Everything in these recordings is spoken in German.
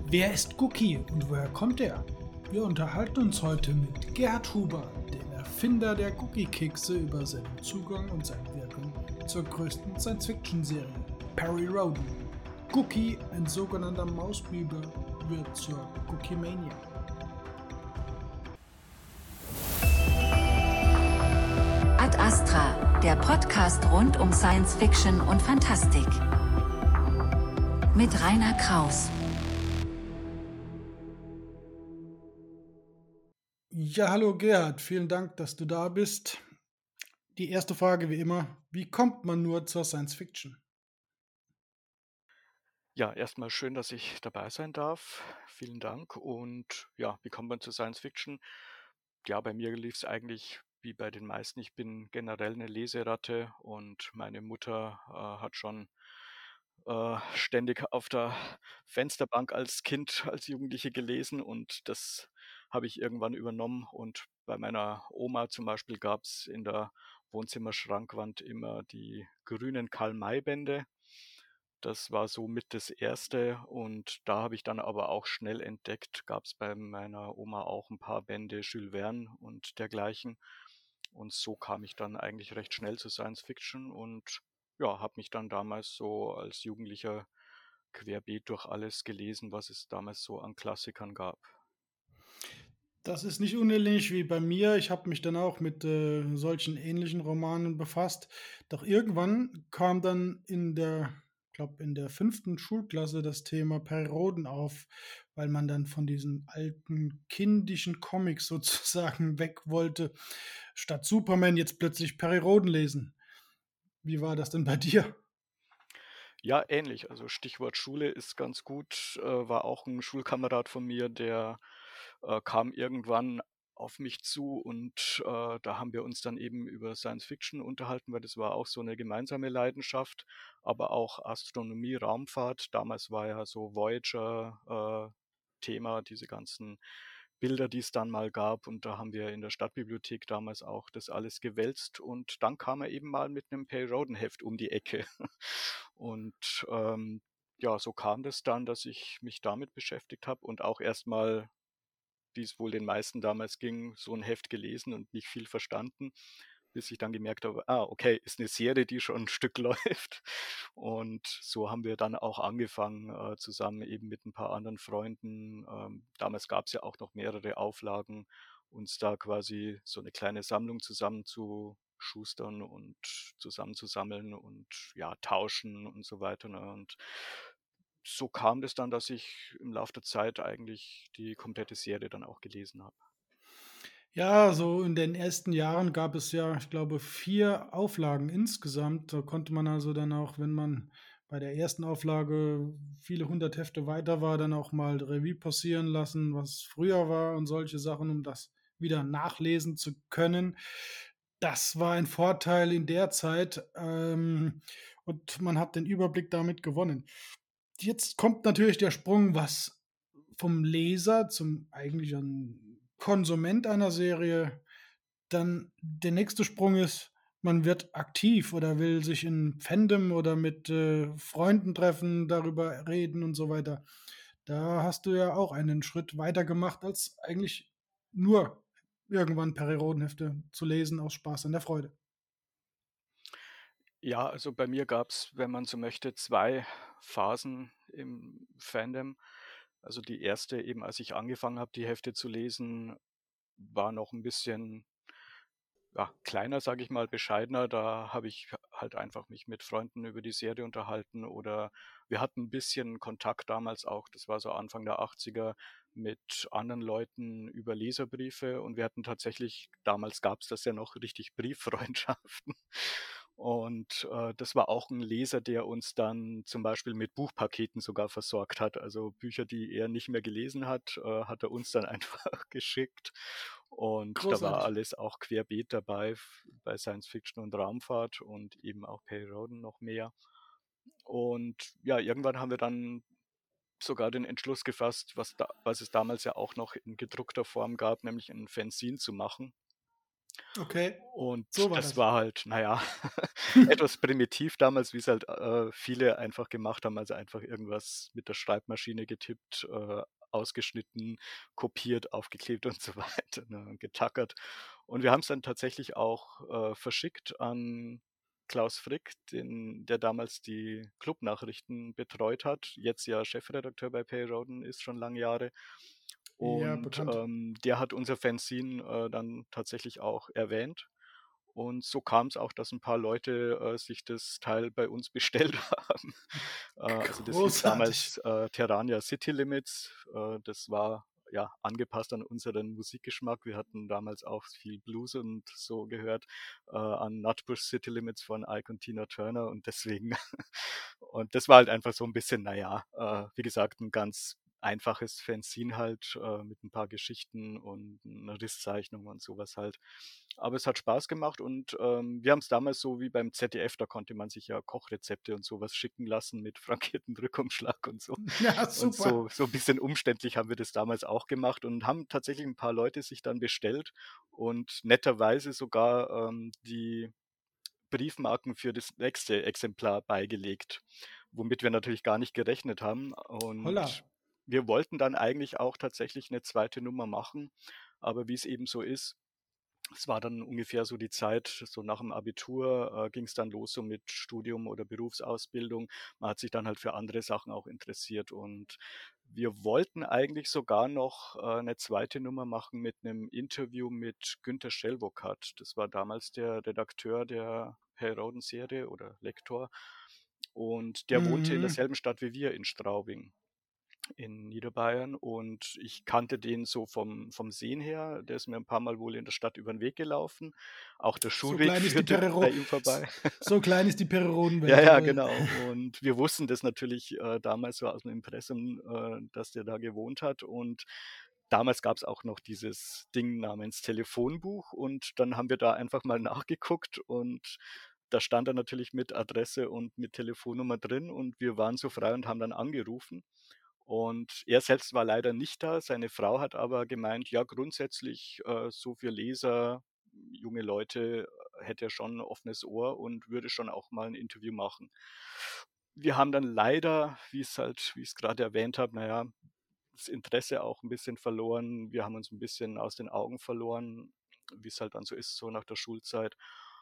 Wer ist Cookie und woher kommt er? Wir unterhalten uns heute mit Gerhard Huber, dem Erfinder der Cookie-Kekse, über seinen Zugang und sein Wirken zur größten Science-Fiction-Serie, Perry Rhodan. Cookie, ein sogenannter Mausbiber, wird zur Cookie-Mania. Ad Astra, der Podcast rund um Science Fiction und Fantastik. Mit Rainer Kraus. Ja, hallo Gerhard, vielen Dank, dass du da bist. Die erste Frage wie immer, wie kommt man nur zur Science Fiction? Ja, erstmal schön, dass ich dabei sein darf. Vielen Dank. Und ja, wie kommt man zu Science Fiction? Ja, bei mir lief es eigentlich wie bei den meisten. Ich bin generell eine Leseratte und meine Mutter hat schon ständig auf der Fensterbank als Kind, als Jugendliche gelesen und das habe ich irgendwann übernommen. Und bei meiner Oma zum Beispiel gab es in der Wohnzimmerschrankwand immer die grünen Karl-May-Bände. Das war so mit das Erste und da habe ich dann aber auch schnell entdeckt, gab es bei meiner Oma auch ein paar Bände Jules Verne und dergleichen. Und so kam ich dann eigentlich recht schnell zu Science Fiction und ja, habe mich dann damals so als Jugendlicher querbeet durch alles gelesen, was es damals so an Klassikern gab. Das ist nicht unähnlich wie bei mir. Ich habe mich dann auch mit solchen ähnlichen Romanen befasst. Doch irgendwann kam dann in der 5. Schulklasse das Thema Perioden auf, weil man dann von diesen alten kindischen Comics sozusagen weg wollte, statt Superman jetzt plötzlich Perioden lesen. Wie war das denn bei dir? Ja, ähnlich. Also Stichwort Schule ist ganz gut. War auch ein Schulkamerad von mir, der kam irgendwann auf mich zu und da haben wir uns dann eben über Science Fiction unterhalten, weil das war auch so eine gemeinsame Leidenschaft, aber auch Astronomie, Raumfahrt. Damals war ja so Voyager Thema, diese ganzen Bilder, die es dann mal gab. Und da haben wir in der Stadtbibliothek damals auch das alles gewälzt. Und dann kam er eben mal mit einem Pale Roden Heft um die Ecke. Und ja, so kam das dann, dass ich mich damit beschäftigt habe und auch erstmal, wie es wohl den meisten damals ging, so ein Heft gelesen und nicht viel verstanden, bis ich dann gemerkt habe, okay, ist eine Serie, die schon ein Stück läuft. Und so haben wir dann auch angefangen, zusammen eben mit ein paar anderen Freunden. Damals gab es ja auch noch mehrere Auflagen, uns da quasi so eine kleine Sammlung zusammenzuschustern und zusammenzusammeln und ja, tauschen und so weiter. Ne? Und so kam das dann, dass ich im Laufe der Zeit eigentlich die komplette Serie dann auch gelesen habe. Ja, so in den ersten Jahren gab es ja, ich glaube, 4 Auflagen insgesamt. Da konnte man also dann auch, wenn man bei der ersten Auflage viele hundert Hefte weiter war, dann auch mal Revue passieren lassen, was früher war und solche Sachen, um das wieder nachlesen zu können. Das war ein Vorteil in der Zeit, und man hat den Überblick damit gewonnen. Jetzt kommt natürlich der Sprung, was vom Leser zum eigentlichen Konsument einer Serie dann der nächste Sprung ist, man wird aktiv oder will sich in Fandom oder mit Freunden treffen, darüber reden und so weiter. Da hast du ja auch einen Schritt weiter gemacht, als eigentlich nur irgendwann Periodenhefte zu lesen aus Spaß an der Freude. Ja, also bei mir gab es, wenn man so möchte, 2 Phasen im Fandom. Also die erste eben, als ich angefangen habe, die Hefte zu lesen, war noch ein bisschen, ja, kleiner, sage ich mal, bescheidener. Da habe ich halt einfach mich mit Freunden über die Serie unterhalten oder wir hatten ein bisschen Kontakt damals auch, das war so Anfang der 80er, mit anderen Leuten über Leserbriefe und wir hatten tatsächlich, damals gab es das ja noch, richtig Brieffreundschaften. Und das war auch ein Leser, der uns dann zum Beispiel mit Buchpaketen sogar versorgt hat. Also Bücher, die er nicht mehr gelesen hat, hat er uns dann einfach geschickt. Und da war Großartig. alles auch querbeet dabei bei Science Fiction und Raumfahrt und eben auch Perry Roden noch mehr. Und ja, irgendwann haben wir dann sogar den Entschluss gefasst, was es damals ja auch noch in gedruckter Form gab, nämlich ein Fanzine zu machen. Okay, Und so war das das. war halt, naja, etwas primitiv damals, wie es halt, viele einfach gemacht haben, also einfach irgendwas mit der Schreibmaschine getippt, ausgeschnitten, kopiert, aufgeklebt und so weiter, ne, und getackert. Und wir haben es dann tatsächlich auch, verschickt an Klaus Frick, der damals die Clubnachrichten betreut hat, jetzt ja Chefredakteur bei Payroden ist, schon lange Jahre. Ja, Und, bekannt. der hat unser Fanzine, dann tatsächlich auch erwähnt. Und so kam es auch, dass ein paar Leute, sich das Teil bei uns bestellt haben. Also, das hieß Großartig. damals, Terrania City Limits. Das war, ja, angepasst an unseren Musikgeschmack. Wir hatten damals auch viel Blues und so gehört, an Nutbush City Limits von Ike und Tina Turner und deswegen und das war halt einfach so ein bisschen, naja, wie gesagt, ein ganz einfaches Fanzine halt, mit ein paar Geschichten und 'ner Risszeichnung und sowas halt. Aber es hat Spaß gemacht und, wir haben es damals so wie beim ZDF, da konnte man sich ja Kochrezepte und sowas schicken lassen mit frankiertem Rückumschlag und so. Ja, Und super. so ein bisschen umständlich haben wir das damals auch gemacht und haben tatsächlich ein paar Leute sich dann bestellt und netterweise sogar, die Briefmarken für das nächste Exemplar beigelegt, womit wir natürlich gar nicht gerechnet haben. Und Holla. wir wollten dann eigentlich auch tatsächlich eine zweite Nummer machen, aber wie es eben so ist, es war dann ungefähr so die Zeit, so nach dem Abitur, ging es dann los so mit Studium oder Berufsausbildung. Man hat sich dann halt für andere Sachen auch interessiert und wir wollten eigentlich sogar noch, 'ne zweite Nummer machen mit einem Interview mit Günter Schellwokat. Das war damals der Redakteur der Hellrauden-Serie oder Lektor und der wohnte in Mhm. derselben Stadt wie wir in Straubing in Niederbayern und ich kannte den so vom Sehen her. Der ist mir ein paar Mal wohl in der Stadt über 'n Weg gelaufen. Auch der So Schulweg klein ist die führte Perero bei ihm vorbei. so klein ist die Ja, Perrodenwelt, ja, jawohl. genau. Und wir wussten das natürlich, damals so aus'm Impressum, dass der da gewohnt hat. Und damals gab's auch noch dieses Ding namens Telefonbuch und dann haben wir da einfach mal nachgeguckt und da stand er natürlich mit Adresse und mit Telefonnummer drin und wir waren so frei und haben dann angerufen. Und er selbst war leider nicht da. Seine Frau hat aber gemeint, ja, grundsätzlich, so für Leser, junge Leute, hätte er schon 'n offenes Ohr und würde schon auch mal 'n Interview machen. Wir haben dann leider, wie ich's grade erwähnt habe, na ja, das Interesse auch 'n bisschen verloren. Wir haben uns 'n bisschen aus den Augen verloren, wie's halt dann so ist, so nach der Schulzeit.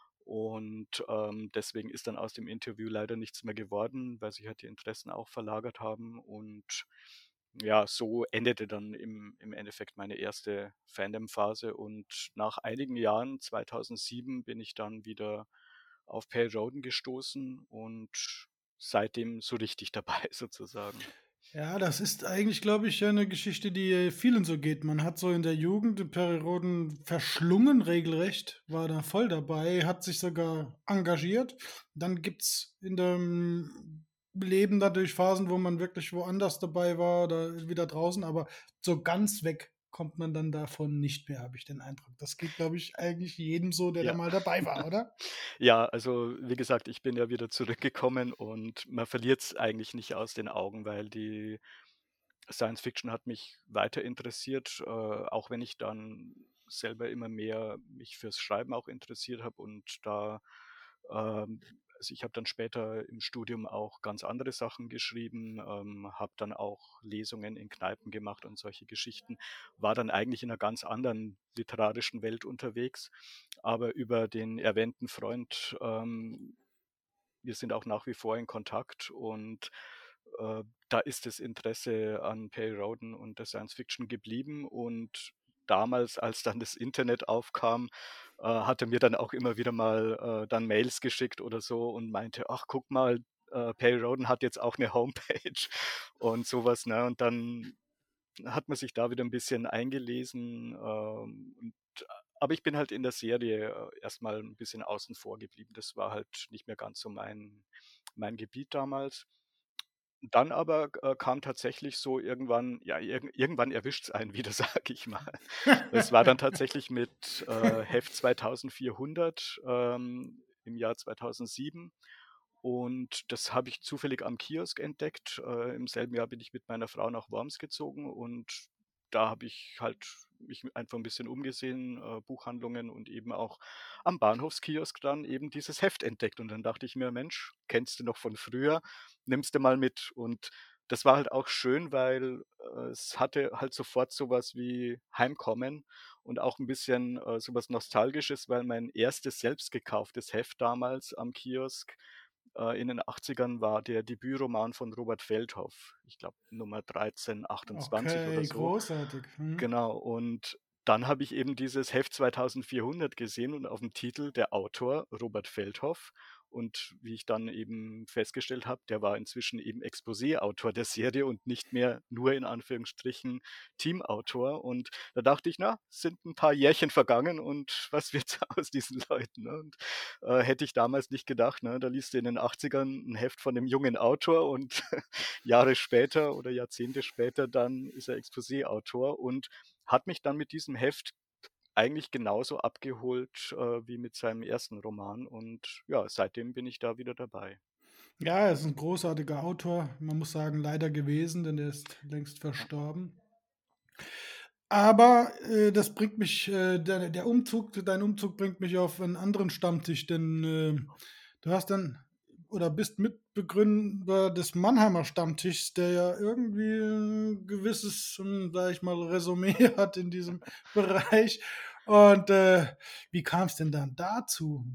Und, deswegen ist dann aus dem Interview leider nichts mehr geworden, weil sich halt die Interessen auch verlagert haben. Und ja, so endete dann im Endeffekt meine erste Fandom-Phase. Und nach einigen Jahren, 2007, bin ich dann wieder auf Pale Roden gestoßen und seitdem so richtig dabei sozusagen. Ja, das ist eigentlich, glaube ich, ja 'ne Geschichte, die vielen so geht. Man hat so in der Jugend die Perioden verschlungen regelrecht, war da voll dabei, hat sich sogar engagiert. Dann gibt's in dem Leben dadurch Phasen, wo man wirklich woanders dabei war oder wieder draußen, aber so ganz weg kommt man dann davon nicht mehr, habe ich den Eindruck. Das geht, glaube ich, eigentlich jedem so, der da Ja. mal dabei war, oder? Ja, also wie gesagt, ich bin ja wieder zurückgekommen und man verliert es eigentlich nicht aus den Augen, weil die Science Fiction hat mich weiter interessiert, auch wenn ich dann selber immer mehr mich fürs Schreiben auch interessiert habe und da also ich habe dann später im Studium auch ganz andere Sachen geschrieben, habe dann auch Lesungen in Kneipen gemacht und solche Geschichten, war dann eigentlich in einer ganz anderen literarischen Welt unterwegs. Aber über den erwähnten Freund, wir sind auch nach wie vor in Kontakt und, da ist das Interesse an Pale Roden und der Science Fiction geblieben und damals, als dann das Internet aufkam, hat er mir dann auch immer wieder mal, dann Mails geschickt oder so und meinte: „Ach, guck mal, Pale Roden hat jetzt auch 'ne Homepage“ und sowas, ne? Und dann hat man sich da wieder ein bisschen eingelesen, und aber ich bin halt in der Serie, erst mal 'n bisschen außen vor geblieben. Das war halt nicht mehr ganz so mein Gebiet damals. Dann aber, kam tatsächlich so irgendwann ja, irgendwann erwischt's einen wieder, sage ich mal. Es war dann tatsächlich mit, Heft 2400, im Jahr 2007 und das habe ich zufällig am Kiosk entdeckt. Im selben Jahr bin ich mit meiner Frau nach Worms gezogen und da habe ich halt mich einfach ein bisschen umgesehen, Buchhandlungen und eben auch am Bahnhofskiosk dann eben dieses Heft entdeckt. Und dann dachte ich mir: „Mensch, kennst du noch von früher, nimmst du mal mit.“ Und das war halt auch schön, weil, es hatte halt sofort sowas wie Heimkommen und auch ein bisschen, so Nostalgisches, weil mein erstes selbst gekauftes Heft damals am Kiosk, in den 80ern war der Debütroman von Robert Feldhoff. Ich glaube, Nummer 1328 oder Okay, so. großartig. Mhm. Genau, und dann habe ich eben dieses Heft 2400 gesehen und auf dem Titel der Autor Robert Feldhoff. Und wie ich dann eben festgestellt habe, der war inzwischen eben Exposé-Autor der Serie und nicht mehr nur in Anführungsstrichen Teamautor. Und da dachte ich: „Na, sind ein paar Jährchen vergangen und was wird aus diesen Leuten“, ne? Und, hätte ich damals nicht gedacht, ne? Da liest du in den 80ern ein Heft von 'nem jungen Autor und Jahre später oder Jahrzehnte später dann ist er Exposé-Autor und hat mich dann mit diesem Heft eigentlich genauso abgeholt, wie mit seinem ersten Roman und ja, seitdem bin ich da wieder dabei. Ja, er ist ein großartiger Autor. Man muss sagen, leider gewesen, denn er ist längst Ja. verstorben. Aber, das bringt mich der Umzug dein Umzug bringt mich auf einen anderen Stammtisch, denn, du hast dann oder bist Mitbegründer des Mannheimer Stammtischs, der ja irgendwie 'n gewisses, sage ich mal, Resümee hat in diesem Bereich. Und, wie kam's denn dann dazu?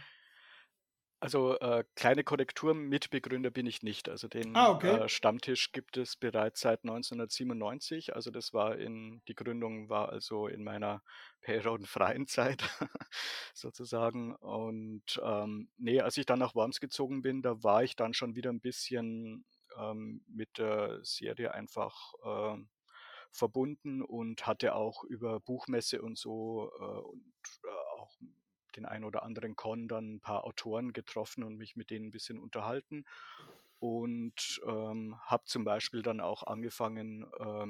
Also, kleine Korrektur, Mitbegründer bin ich nicht. Also, Ah, den, okay. Stammtisch gibt es bereits seit 1997. Also, das war in die Gründung war also in meiner periodenfreien Zeit sozusagen. Und, ne, als ich dann nach Worms gezogen bin, da war ich dann schon wieder ein bisschen, mit der Serie einfach, verbunden und hatte auch über Buchmesse und so, und, auch den einen oder anderen Con dann ein paar Autoren getroffen und mich mit denen ein bisschen unterhalten und, habe zum Beispiel dann auch angefangen,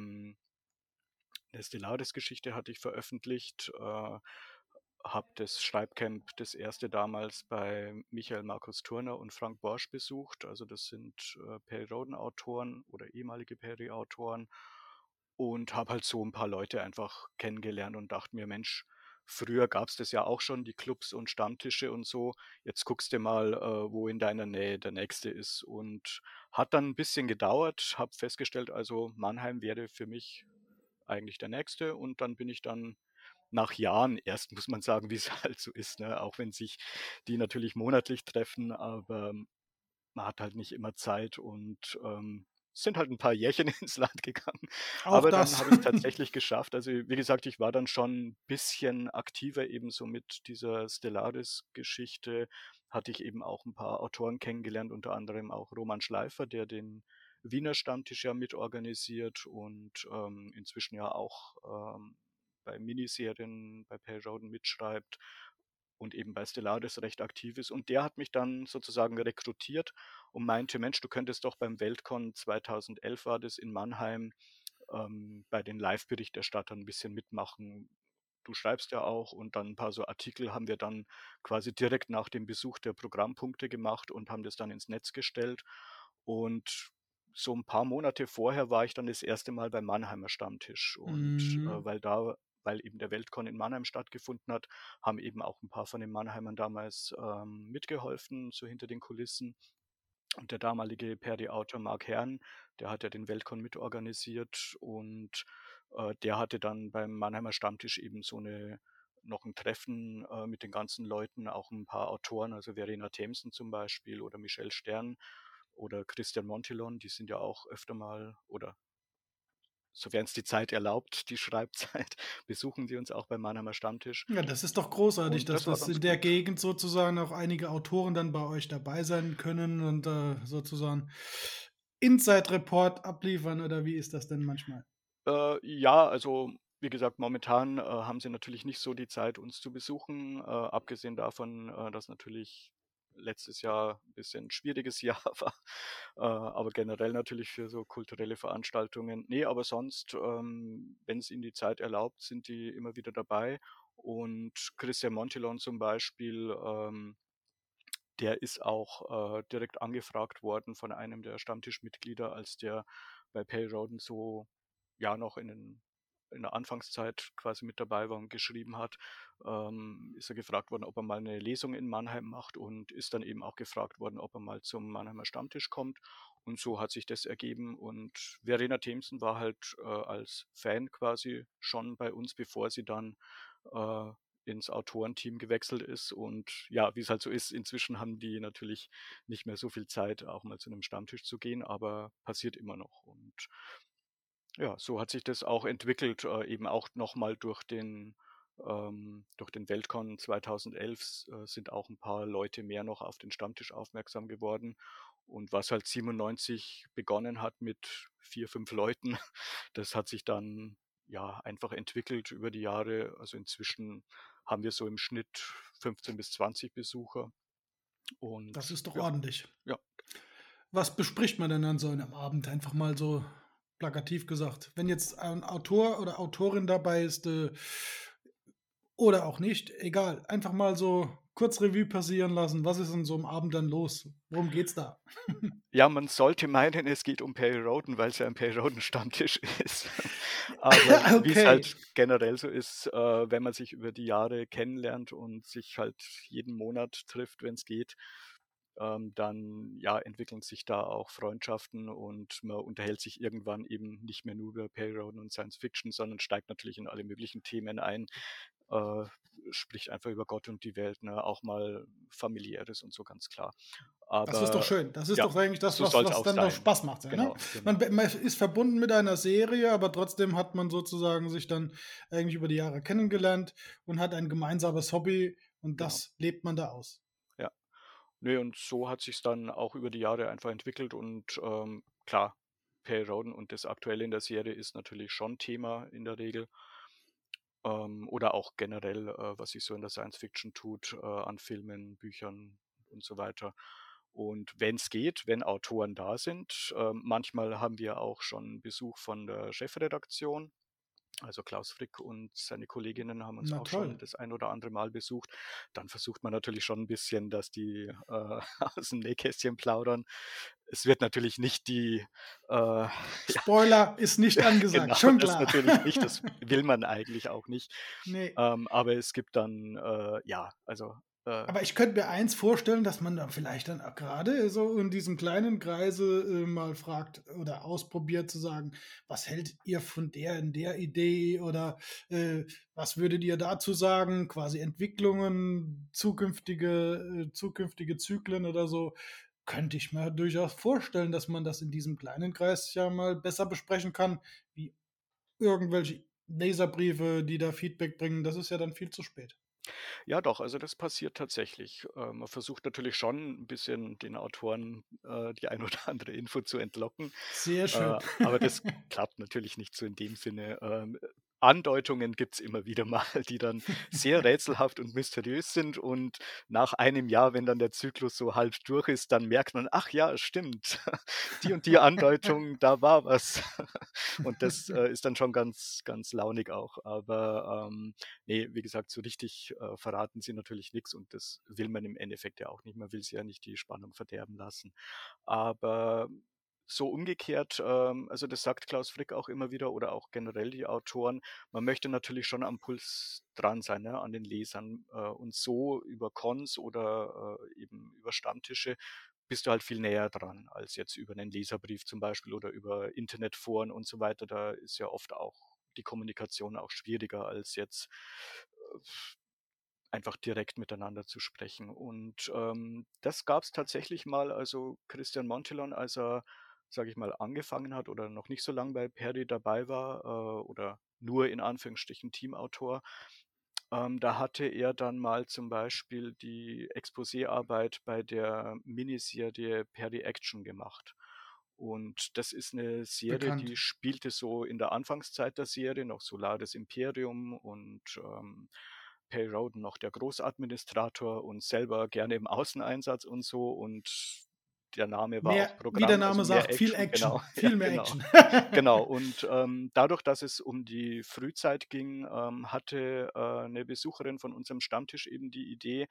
'ne Stellaris-Geschichte hatte ich veröffentlicht, habe das Schreibcamp, das erste damals bei Michael Markus Thurner und Frank Borsch besucht. Also, das sind, Perry-Rhodan-Autoren oder ehemalige Perry-Autoren und habe halt so ein paar Leute einfach kennengelernt und dachte mir: „Mensch, früher gab's das ja auch schon, die Clubs und Stammtische und so. Jetzt guckst du mal, wo in deiner Nähe der nächste ist.“ Und hat dann ein bisschen gedauert, habe festgestellt, also, Mannheim wäre für mich eigentlich der nächste und dann bin ich dann nach Jahren erst, muss man sagen, wie es halt so ist, ne? Auch wenn sich die natürlich monatlich treffen, aber man hat halt nicht immer Zeit und, es sind halt ein paar Jährchen ins Land gegangen. Auch Aber dann das. habe ich es tatsächlich geschafft. Also, wie gesagt, ich war dann schon 'n bisschen aktiver eben so mit dieser Stellaris-Geschichte. Hatte ich eben auch ein paar Autoren kennengelernt, unter anderem auch Roman Schleifer, der den Wiener Stammtisch ja mitorganisiert und, inzwischen ja auch, bei Miniserien bei Perraudin mitschreibt und eben bei Stellaris recht aktiv ist. Und der hat mich dann sozusagen rekrutiert und meinte: „Mensch, du könntest doch beim Weltcon 2011 war das in Mannheim, bei den Live-Berichterstattern 'n bisschen mitmachen. Du schreibst ja auch“ und dann ein paar so Artikel haben wir dann quasi direkt nach dem Besuch der Programmpunkte gemacht und haben das dann ins Netz gestellt. Und so ein paar Monate vorher war ich dann das erste Mal beim Mannheimer Stammtisch und, Mhm. weil eben der Weltcon in Mannheim stattgefunden hat, haben eben auch ein paar von den Mannheimern damals, mitgeholfen, so hinter den Kulissen. Und der damalige Perry-Autor Mark Herrn, der hat ja den Weltcon mitorganisiert und, der hatte dann beim Mannheimer Stammtisch eben so 'ne noch ein Treffen, mit den ganzen Leuten, auch ein paar Autoren, also Verena Themsen zum Beispiel oder Michel Stern oder Christian Montillon, die sind ja auch öfter mal oder sofern es die Zeit erlaubt, die Schreibzeit, besuchen die uns auch beim Mannheimer Stammtisch Ja, das ist doch großartig, und dass das war das in ganz der gut. Gegend sozusagen auch einige Autoren dann bei euch dabei sein können und, sozusagen Inside Report abliefern oder wie ist das denn manchmal? Ja, also, wie gesagt, momentan, haben sie natürlich nicht so die Zeit, uns zu besuchen, abgesehen davon, dass natürlich letztes Jahr ein bisschen schwieriges Jahr war, aber generell natürlich für so kulturelle Veranstaltungen. Ne, aber sonst, wenn es ihnen die Zeit erlaubt, sind die immer wieder dabei. Und Christian Montillon zum Beispiel, der ist auch, direkt angefragt worden von einem der Stammtischmitglieder, als der bei Pale Roden so, ja, noch in den in der Anfangszeit quasi mit dabei war und geschrieben hat, ist er gefragt worden, ob er mal eine Lesung in Mannheim macht und ist dann eben auch gefragt worden, ob er mal zum Mannheimer Stammtisch kommt. Und so hat sich das ergeben. Und Verena Themsen war halt als Fan quasi schon bei uns, bevor sie dann äh, ins Autorenteam gewechselt ist. Und ja, wie es halt so ist, inzwischen haben die natürlich nicht mehr so viel Zeit, auch mal zu einem Stammtisch zu gehen, aber passiert immer noch. Und ja, so hat sich das auch entwickelt, eben auch nochmal durch den Weltcon 2011 sind auch ein paar Leute mehr noch auf den Stammtisch aufmerksam geworden. Und was halt 97 begonnen hat mit 4, 5 Leuten, das hat sich dann ja einfach entwickelt über die Jahre. Also inzwischen haben wir so im Schnitt 15 bis 20 Besucher. Das Und ist doch ja, ordentlich. ja. Was bespricht man denn an so einem Abend? Einfach mal so plakativ gesagt. Wenn jetzt ein Autor oder Autorin dabei ist, oder auch nicht, egal. Einfach mal so kurz Revue passieren lassen. Was ist an so einem Abend dann los? Worum geht's da? Ja, man sollte meinen, es geht um Perry Rhodan, weil es ja ein Perry Rhodan-Stammtisch ist. Aber wie es Okay. halt generell so ist, wenn man sich über die Jahre kennenlernt und sich halt jeden Monat trifft, wenn es geht, dann ja, entwickeln sich da auch Freundschaften und man unterhält sich irgendwann eben nicht mehr nur über Perry Rhodan und Science Fiction, sondern steigt natürlich in alle möglichen Themen ein, äh, spricht einfach über Gott und die Welt, ne? Auch mal familiäres und so, ganz klar. Das ist doch Aber schön. Das ist ja, doch eigentlich das, so was soll es was auch dann auch sein. Spaß macht, ja, ne? Genau, genau, Man ist verbunden mit einer Serie, aber trotzdem hat man sozusagen sich dann eigentlich über die Jahre kennengelernt und hat ein gemeinsames Hobby und genau. das lebt man da aus. Ja. Ne, und so hat sich's dann auch über die Jahre einfach entwickelt und, klar, Perry Rhodan und das Aktuelle in der Serie ist natürlich schon Thema in der Regel, oder auch generell, was sich so in der Science Fiction tut, an Filmen, Büchern und so weiter. Und wenn es geht, wenn Autoren da sind, manchmal haben wir auch schon Besuch von der Chefredaktion. Also Klaus Frick und seine Kolleginnen haben uns Na auch toll. schon das ein oder andere Mal besucht. Dann versucht man natürlich schon ein bisschen, dass die aus dem Nähkästchen plaudern. Es wird natürlich nicht die, ja, Spoiler ist nicht angesagt, genau, schon das klar. natürlich nicht, das will man eigentlich auch nicht. Ne. Aber es gibt dann, ja, also, Aber ich könnte mir eins vorstellen, dass man da vielleicht dann auch grade so in diesem kleinen Kreise, mal fragt oder ausprobiert zu sagen: „Was hält ihr von der in der Idee?“ Oder, „Was würdet ihr dazu sagen?“ Quasi Entwicklungen, zukünftige Zyklen oder so. Könnte ich mir durchaus vorstellen, dass man das in diesem kleinen Kreis ja mal besser besprechen kann, wie irgendwelche Leserbriefe, die da Feedback bringen. Das ist ja dann viel zu spät. ja doch, also das passiert tatsächlich. Man versucht natürlich schon ein bisschen den Autoren, die ein oder andere Info zu entlocken. Sehr schön. Aber das klappt natürlich nicht so in dem Sinne. Andeutungen gibt's immer wieder mal, die dann sehr rätselhaft und mysteriös sind und nach einem Jahr, wenn dann der Zyklus so halb durch ist, dann merkt man: „Ach ja, stimmt, die und die Andeutung, da war was.“ Und das, ist dann schon ganz ganz launig auch. Aber, ne, wie gesagt, so richtig, verraten sie natürlich nichts und das will man im Endeffekt ja auch nicht. Man will sie ja nicht die Spannung verderben lassen. Aber so umgekehrt, also das sagt Klaus Frick auch immer wieder oder auch generell die Autoren, man möchte natürlich schon am Puls dran sein, ne, an den Lesern. Und so über Cons oder eben über Stammtische bist du halt viel näher dran als jetzt über einen Leserbrief zum Beispiel oder über Internetforen und so weiter. Da ist ja oft auch die Kommunikation auch schwieriger als jetzt äh, einfach direkt miteinander zu sprechen. Und, das gab es tatsächlich mal, also Christian Montillon, als er, sage ich mal, angefangen hat oder noch nicht so lange bei Perry dabei war, oder nur in Anführungsstrichen Teamautor, da hatte er dann mal zum Beispiel die Exposéarbeit bei der Miniserie Perry Action gemacht. Und das ist eine Serie, die Bekannt. spielte so in der Anfangszeit der Serie, noch Solaris Imperium und, Perry Rhodan noch der Großadministrator und selber gerne im Außeneinsatz und so. Und der Name war auch Mehr, wie der Programm, also Name mehr sagt, viel Action, Action, genau, ja, viel mehr genau. Action. Genau, und, dadurch, dass es um die Frühzeit ging, hatte, 'ne Besucherin von unserem Stammtisch eben die Idee,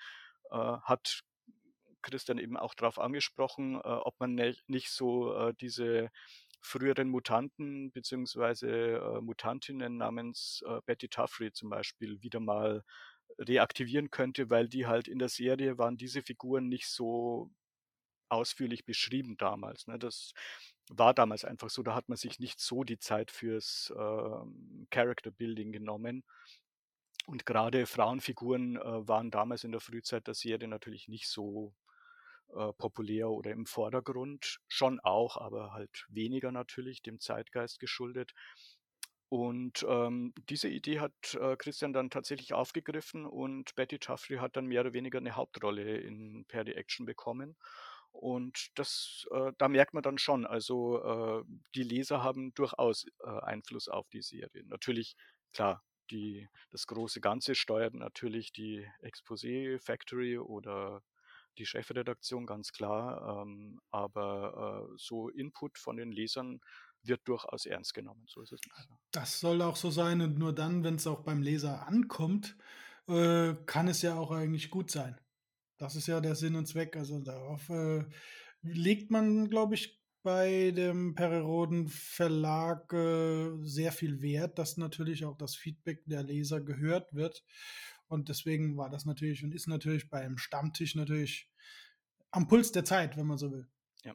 hat Christian eben auch drauf angesprochen, ob man nicht so, diese früheren Mutanten beziehungsweise Mutantinnen namens Betty Tufrey zum Beispiel wieder mal reaktivieren könnte, weil die halt in der Serie waren diese Figuren nicht so ausführlich beschrieben damals. Ne? Das war damals einfach so, da hat man sich nicht so die Zeit fürs Character Building genommen. Und gerade Frauenfiguren waren damals in der Frühzeit der Serie natürlich nicht so populär oder im Vordergrund. Schon auch, aber halt weniger natürlich, dem Zeitgeist geschuldet. Und diese Idee hat Christian dann tatsächlich aufgegriffen und Betty Tufrey hat dann mehr oder weniger eine Hauptrolle in Perry Action bekommen. Und da merkt man dann schon, also die Leser haben durchaus Einfluss auf die Serie. Natürlich, klar, das große Ganze steuert natürlich die Exposé Factory oder die Chefredaktion, ganz klar. Aber so Input von den Lesern wird durchaus ernst genommen. So ist es nicht. Ja. Das soll auch so sein und nur dann, wenn es auch beim Leser ankommt, kann es ja auch eigentlich gut sein. Das ist ja der Sinn und Zweck. Also darauf legt man, glaube ich, bei dem Perry-Rhodan Verlag sehr viel Wert, dass natürlich auch das Feedback der Leser gehört wird. Und deswegen war das natürlich und ist natürlich beim Stammtisch natürlich am Puls der Zeit, wenn man so will. Ja.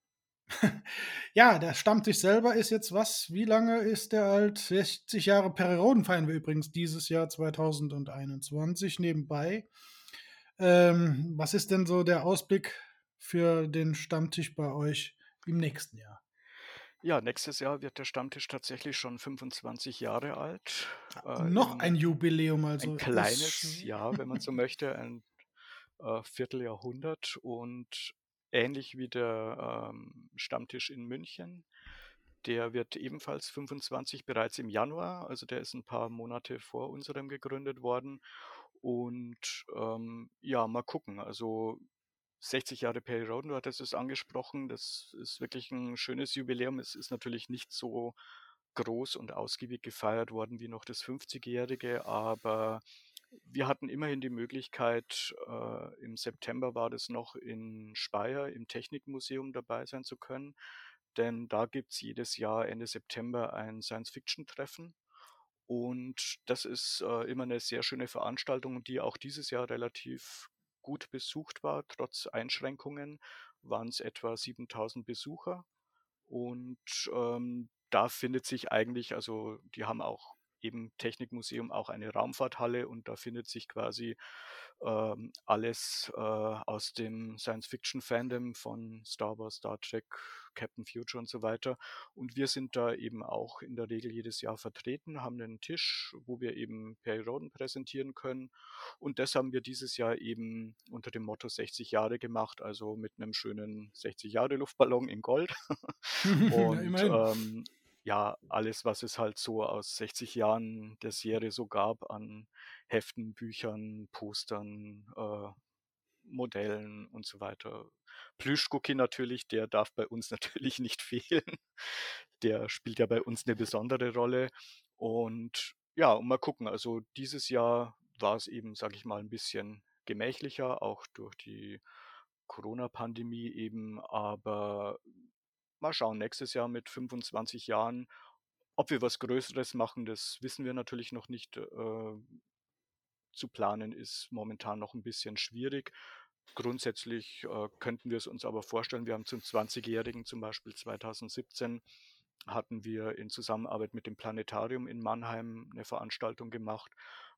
Ja, der Stammtisch selber ist jetzt was? Wie lange ist der alt? 60 Jahre Perry-Rhodan feiern wir übrigens dieses Jahr 2021 nebenbei. Was ist denn so der Ausblick für den Stammtisch bei euch im nächsten Jahr? Ja, nächstes Jahr wird der Stammtisch tatsächlich schon 25 Jahre alt. Noch ein Jubiläum, Ein also kleines Jahr, wenn man so möchte, ein Vierteljahrhundert und ähnlich wie der Stammtisch in München. Der wird ebenfalls 25 bereits im Januar, also der ist ein paar Monate vor unserem gegründet worden. Und ja, mal gucken. Also 60 Jahre Perry Rhodan, du hattest es angesprochen, das ist wirklich ein schönes Jubiläum. Es ist natürlich nicht so groß und ausgiebig gefeiert worden wie noch das 50-jährige, aber wir hatten immerhin die Möglichkeit, im September war das noch in Speyer im Technikmuseum dabei sein zu können, denn da gibt es jedes Jahr Ende September ein Science-Fiction-Treffen. Und das ist immer eine sehr schöne Veranstaltung, die auch dieses Jahr relativ gut besucht war. Trotz Einschränkungen waren es etwa 7000 Besucher. Und da findet sich eigentlich, also die haben auch eben Technikmuseum auch eine Raumfahrthalle und da findet sich quasi alles aus dem Science-Fiction-Fandom von Star Wars, Star Trek, Captain Future und so weiter. Und wir sind da eben auch in der Regel jedes Jahr vertreten, haben einen Tisch, wo wir eben Perry Rhodan präsentieren können. Und das haben wir dieses Jahr eben unter dem Motto 60 Jahre gemacht, also mit einem schönen 60 Jahre Luftballon in Gold. Ja, Und immerhin. ja, alles, was es halt so aus 60 Jahren der Serie so gab an Heften, Büchern, Postern, Modellen und so weiter. Plüschcookie natürlich, der darf bei uns natürlich nicht fehlen. Der spielt ja bei uns eine besondere Rolle. Und ja, und mal gucken. Also dieses Jahr war es eben, sage ich mal, ein bisschen gemächlicher, auch durch die Corona-Pandemie eben. Aber mal schauen, nächstes Jahr mit 25 Jahren, ob wir was Größeres machen, das wissen wir natürlich noch nicht. Zu planen ist momentan noch ein bisschen schwierig. Grundsätzlich könnten wir es uns aber vorstellen. Wir haben zum 20-Jährigen zum Beispiel 2017 hatten wir in Zusammenarbeit mit dem Planetarium in Mannheim eine Veranstaltung gemacht.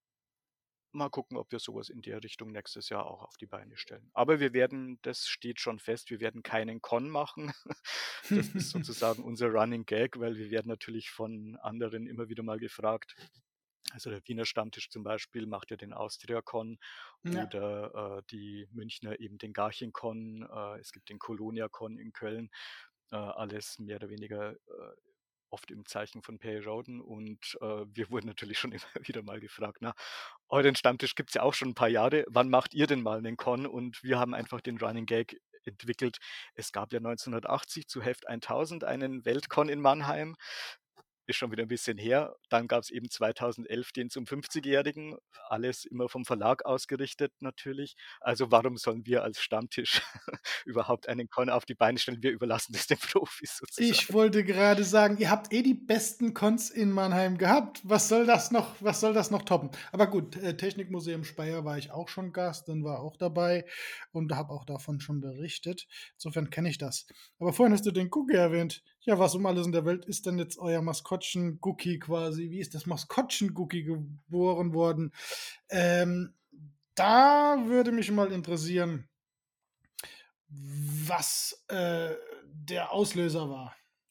Mal gucken, ob wir sowas in der Richtung nächstes Jahr auch auf die Beine stellen. Aber das steht schon fest, wir werden keinen Con machen. Das ist sozusagen unser Running Gag, weil wir werden natürlich von anderen immer wieder mal gefragt. Also der Wiener Stammtisch zum Beispiel macht ja den Austria-Con Ja. oder die Münchner eben den Garching-Con. Es gibt den Colonia-Con in Köln. Alles mehr oder weniger oft im Zeichen von Perry Rhodan. Und wir wurden natürlich schon immer wieder mal gefragt, na, euren Stammtisch gibt es ja auch schon ein paar Jahre. Wann macht ihr denn mal einen Con? Und wir haben einfach den Running Gag entwickelt. Es gab ja 1980 zu Heft 1000 einen Weltcon in Mannheim. ist schon wieder ein bisschen her. Dann gab es eben 2011 den zum 50-Jährigen, alles immer vom Verlag ausgerichtet natürlich. Also, warum sollen wir als Stammtisch überhaupt einen Con auf die Beine stellen? Wir überlassen das den Profis Ich sozusagen. wollte gerade sagen, ihr habt die besten Cons in Mannheim gehabt. Was soll das noch toppen? Aber gut, Technikmuseum Speyer war ich auch schon Gast und war auch dabei und habe auch davon schon berichtet. Insofern kenne ich das. Aber vorhin hast du den Cookie erwähnt. Ja, was um alles in der Welt ist denn jetzt euer Maskottchen-Cookie quasi? Wie ist das Maskottchen-Cookie geboren worden? Ähm, Da würde mich mal interessieren, was der Auslöser war.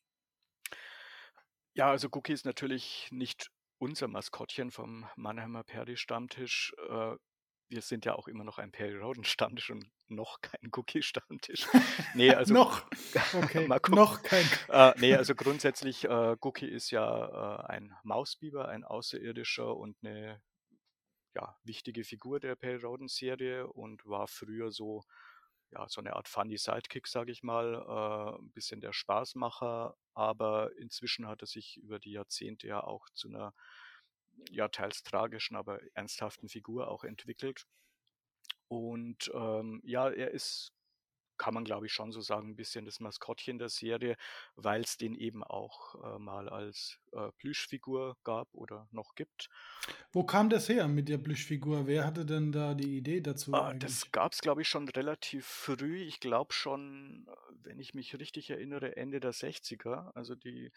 Ja, also Cookie ist natürlich nicht unser Maskottchen vom Mannheimer Peri-Stammtisch. Wir sind ja auch immer noch ein Peri-Roden-Stammtisch und noch kein Cookie-Stammtisch. Ne, also Noch? Okay, mal gucken. noch kein. Ne, also grundsätzlich, Cookie ist ja, ein Mausbiber, ein Außerirdischer und eine ja, wichtige Figur der Peri-Roden-Serie und war früher so ja, so eine Art Funny Sidekick, sage ich mal, 'n bisschen der Spaßmacher, aber inzwischen hat er sich über die Jahrzehnte ja auch zu einer ja, teils tragischen, aber ernsthaften Figur auch entwickelt. Und, ja, er ist, kann man glaube ich schon so sagen, ein bisschen das Maskottchen der Serie, weil es den eben auch, mal als, Plüschfigur gab oder noch gibt. Wo kam das her mit der Plüschfigur? Wer hatte denn da die Idee dazu Das eigentlich? gab es, glaube ich, schon relativ früh. Ich glaube schon, wenn ich mich richtig erinnere, Ende der 60er. Also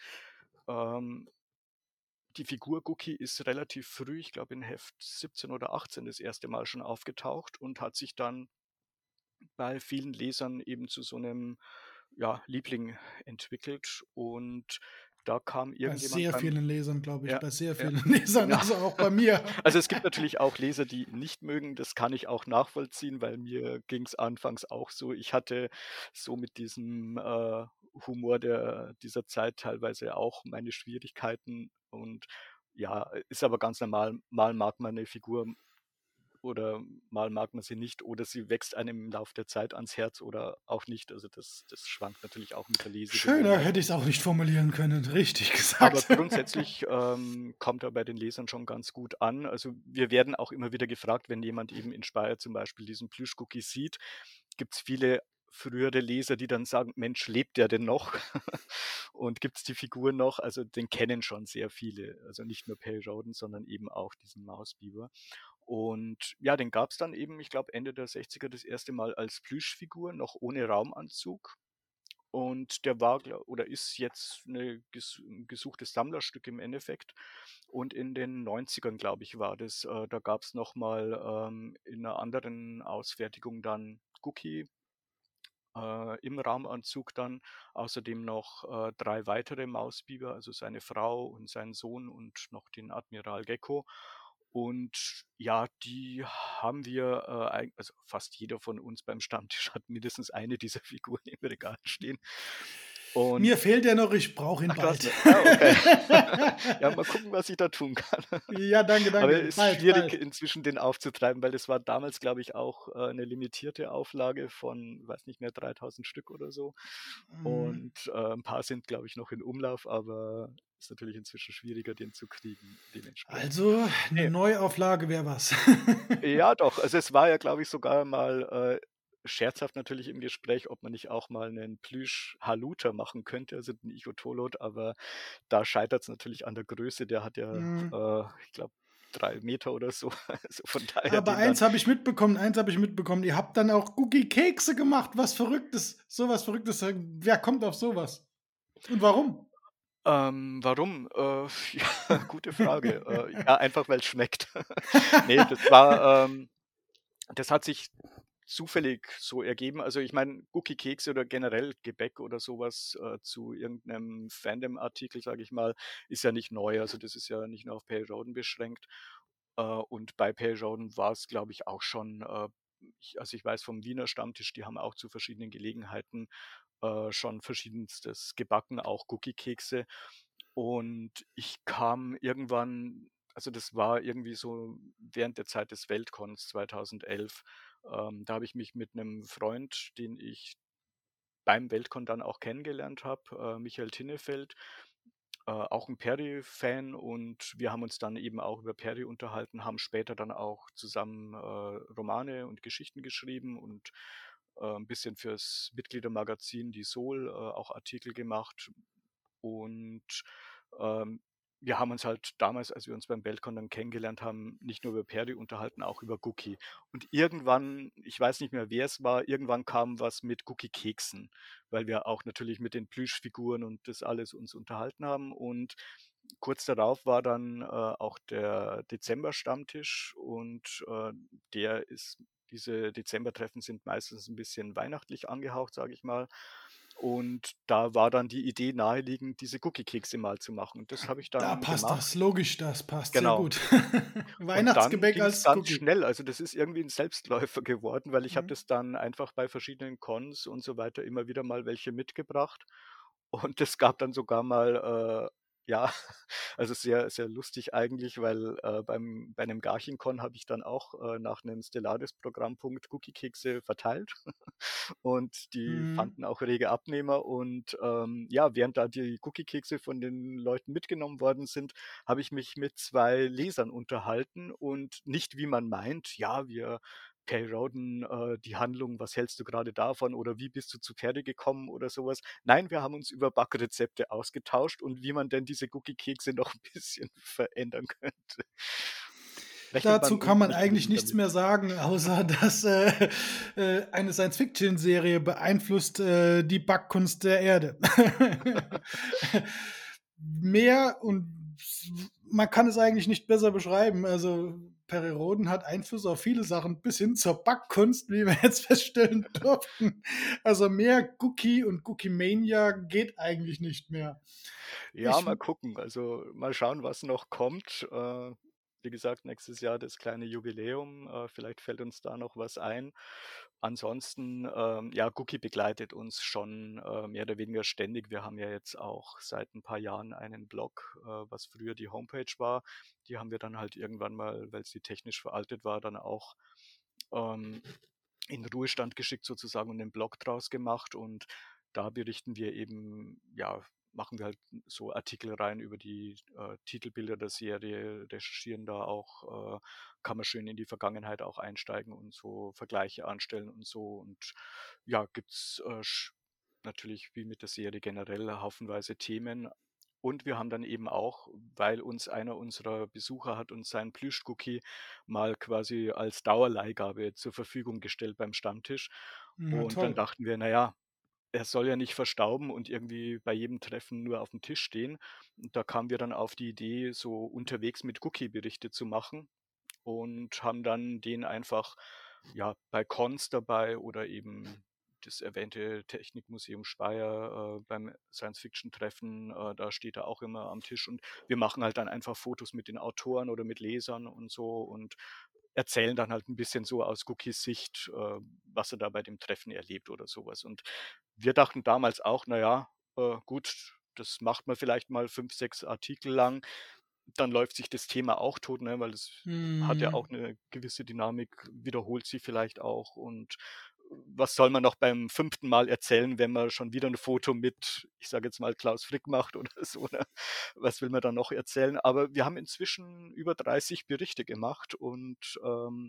ähm, die Figur Gookie ist relativ früh, ich glaube in Heft 17 oder 18 das erste Mal schon aufgetaucht und hat sich dann bei vielen Lesern eben zu so einem ja, Liebling entwickelt. Und da kam Bei irgendjemand sehr beim vielen Lesern, glaube ich, ja, bei sehr ja, vielen Lesern, genau. also auch bei mir. Also, es gibt natürlich auch Leser, die ihn nicht mögen. Das kann ich auch nachvollziehen, weil mir ging es anfangs auch so. Ich hatte so mit diesem, Humor dieser Zeit teilweise auch meine Schwierigkeiten und ja, ist aber ganz normal. Mal mag man eine Figur oder mal mag man sie nicht oder sie wächst einem im Laufe der Zeit ans Herz oder auch nicht. Also, das schwankt natürlich auch mit der Schöner Lesegewohnheit. hätte ich es auch nicht formulieren können, richtig Aber gesagt. grundsätzlich, kommt er bei den Lesern schon ganz gut an. Also, wir werden auch immer wieder gefragt, wenn jemand eben in Speyer zum Beispiel diesen Plüschcookie sieht, gibt es viele frühere Leser, die dann sagen: „Mensch, lebt der denn noch?“ Und gibt es die Figur noch? Also, den kennen schon sehr viele. Also, nicht nur Pale Roden, sondern eben auch diesen Mausbiber. Und ja, den gab es dann eben, ich glaube, Ende der 60er das erste Mal als Plüschfigur, noch ohne Raumanzug. Und der war oder ist jetzt 'n gesuchtes Sammlerstück im Endeffekt. Und in den 90ern, glaube ich, war das, da gab's noch mal, in einer anderen Ausfertigung dann Cookie, im Raumanzug dann. Außerdem noch, 3 weitere Mausbiber, also seine Frau und sein Sohn und noch den Admiral Gecko. Und ja, die haben wir, also fast jeder von uns beim Stammtisch hat mindestens eine dieser Figuren im Regal stehen. Und Mir fehlt ja noch, ich brauche ihn ach, du hast bald. 'ne ah, okay. Ja, mal gucken, was ich da tun kann. Ja, danke, Aber danke. es ist Bald, schwierig, bald. inzwischen den aufzutreiben, weil das war damals, glaube ich, auch, 'ne limitierte Auflage von, weiß nicht mehr, 3.000 Stück oder so. Mhm. Und, 'n paar sind, glaube ich, noch in Umlauf, aber ist natürlich inzwischen schwieriger, den zu kriegen dementsprechend. Also, 'ne Ne, Neuauflage wäre was. ja doch, also es war ja, glaube ich, sogar mal, scherzhaft natürlich im Gespräch, ob man nicht auch mal 'nen Plüsch-Haluta machen könnte, also 'n Ichthyobolot, aber da scheitert's natürlich an der Größe. Der hat ja, Mhm. ich glaube, 3 Meter oder so. Also von daher Aber den dann eins habe ich mitbekommen, ihr habt dann auch Cookie-Kekse gemacht. So was Verrücktes. Wer kommt auf so was? Und warum? warum? Ja, gute Frage. Ja, einfach weil's schmeckt. Ne, das hat sich zufällig so ergeben. Also, ich meine, Cookie-Kekse oder generell Gebäck oder sowas zu irgendeinem Fandom-Artikel, sage ich mal, ist ja nicht neu. Also, das ist ja nicht nur auf Pale Roden beschränkt. Und bei Pale Roden war's, glaube ich, auch schon, ich weiß vom Wiener Stammtisch, die haben auch zu verschiedenen Gelegenheiten, schon Verschiedenstes gebacken, auch Cookie-Kekse. Und ich kam irgendwann, also das war irgendwie so während der Zeit des Weltcons 2011. Da habe ich mich mit einem Freund, den ich beim Weltcon dann auch kennengelernt habe, Michael Tinnefeld, auch ein Perry-Fan und wir haben uns dann eben auch über Perry unterhalten, haben später dann auch zusammen Romane und Geschichten geschrieben und ein bisschen fürs Mitgliedermagazin Die Soul auch Artikel gemacht. Und ähm, wir haben uns halt damals, als wir uns beim Weltcon dann kennengelernt haben, nicht nur über Perry unterhalten, auch über Cookie. Und irgendwann, ich weiß nicht mehr, wer es war, irgendwann kam was mit Cookie-Keksen, weil wir auch natürlich mit den Plüschfiguren und das alles uns unterhalten haben. Und kurz darauf war dann auch der Dezember-Stammtisch und diese Dezembertreffen sind meistens ein bisschen weihnachtlich angehaucht, sage ich mal. Und da war dann die Idee naheliegend, diese Cookie-Kekse mal zu machen. Und das habe ich Da dann passt das, gemacht. logisch, das passt sehr Genau. gut. Und dann Weihnachtsgebäck ging es als ganz Cookie. schnell. Also das ist irgendwie ein Selbstläufer geworden, weil ich habe Mhm. das dann einfach bei verschiedenen Cons und so weiter immer wieder mal welche mitgebracht. Und es gab dann sogar mal, ja, also sehr, sehr lustig eigentlich, weil bei einem Garching-Con habe ich dann auch nach einem Stellaris-Programmpunkt Cookie-Kekse verteilt. Und die Mhm. fanden auch rege Abnehmer. Und ja, während da die Cookie-Kekse von den Leuten mitgenommen worden sind, habe ich mich mit 2 Lesern unterhalten und nicht, wie man meint, ja, Perry Rhodan, die Handlung, was hältst du gerade davon oder wie bist du zu Perry gekommen oder sowas. Nein, wir haben uns über Backrezepte ausgetauscht und wie man denn diese Cookie-Kekse noch ein bisschen verändern könnte. Rechnet Dazu man kann uns man nicht eigentlich unbedingt nichts damit. mehr sagen, außer dass eine Science-Fiction-Serie beeinflusst die Backkunst der Erde. Mehr und man kann es eigentlich nicht besser beschreiben. Also Perry Rhodan hat Einfluss auf viele Sachen, bis hin zur Backkunst, wie wir jetzt feststellen durften. Also mehr Cookie und Cookie Mania geht eigentlich nicht mehr. Ja, Ich, mal gucken. Also mal schauen, was noch kommt. Wie gesagt, nächstes Jahr das kleine Jubiläum. Vielleicht fällt uns da noch was ein. Ansonsten, ja, Cookie begleitet uns schon mehr oder weniger ständig. Wir haben ja jetzt auch seit ein paar Jahren einen Blog, was früher die Homepage war. Die haben wir dann halt irgendwann mal, weil sie technisch veraltet war, dann auch ähm, in den Ruhestand geschickt sozusagen und einen Blog draus gemacht. Und da berichten wir eben, ja, machen wir halt so Artikel rein über die Titelbilder der Serie, recherchieren da auch, kann man schön in die Vergangenheit auch einsteigen und so Vergleiche anstellen und so. Und ja, gibt es natürlich wie mit der Serie generell haufenweise Themen. Und wir haben dann eben auch, weil uns einer unserer Besucher hat uns seinen Plüschcookie mal quasi als Dauerleihgabe zur Verfügung gestellt beim Stammtisch. na Und dann toll. dachten wir, naja, er soll ja nicht verstauben und irgendwie bei jedem Treffen nur auf dem Tisch stehen. Und da kamen wir dann auf die Idee, so unterwegs mit Cookie-Berichte zu machen und haben dann den einfach ja, bei Cons dabei oder eben das erwähnte Technikmuseum Speyer beim Science-Fiction-Treffen, da steht er auch immer am Tisch und wir machen halt dann einfach Fotos mit den Autoren oder mit Lesern und so und erzählen dann halt ein bisschen so aus Cookies Sicht, was er da bei dem Treffen erlebt oder sowas. Und wir dachten damals auch, naja, gut, das macht man vielleicht mal 5, 6 Artikel lang, dann läuft sich das Thema auch tot, ne, weil es hat ja Hm. auch eine gewisse Dynamik, wiederholt sie vielleicht auch. Und was soll man noch beim 5. Mal erzählen, wenn man schon wieder ein Foto mit, ich sage jetzt mal, Klaus Frick macht oder so, ne? Was will man dann noch erzählen? Aber wir haben inzwischen über 30 Berichte gemacht und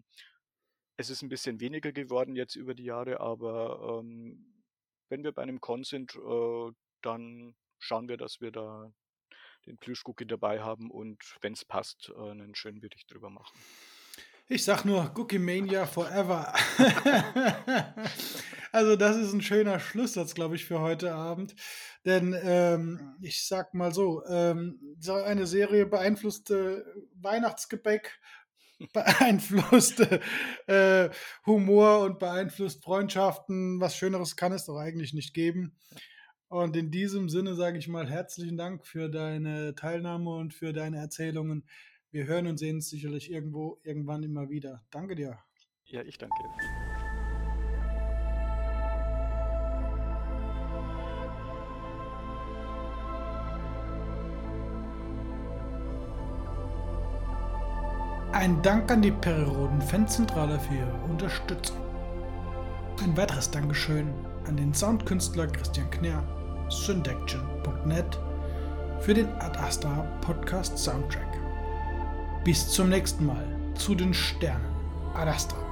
es ist ein bisschen weniger geworden jetzt über die Jahre, aber wenn wir bei einem Con sind, dann schauen wir, dass wir da den Plüschcookie dabei haben und wenn es passt, 'nen schönen Bericht drüber machen. Ich sag nur Cookie Mania forever. Also, das ist ein schöner Schlusssatz, glaube ich, für heute Abend. Denn, ich sag mal so, so eine Serie beeinflusste Weihnachtsgebäck, beeinflusste Humor und beeinflusst Freundschaften. Was Schöneres kann es doch eigentlich nicht geben. Und in diesem Sinne sage ich mal herzlichen Dank für deine Teilnahme und für deine Erzählungen. Wir hören und sehen uns sicherlich irgendwo, irgendwann immer wieder. Danke dir. Ja, ich danke. Ein Dank an die Perry Rhodan Fanzentrale für ihre Unterstützung. Ein weiteres Dankeschön an den Soundkünstler Christian Kner, syndaction.net, für den Ad Astra Podcast Soundtrack. Bis zum nächsten Mal zu den Sternen. Ad Astra.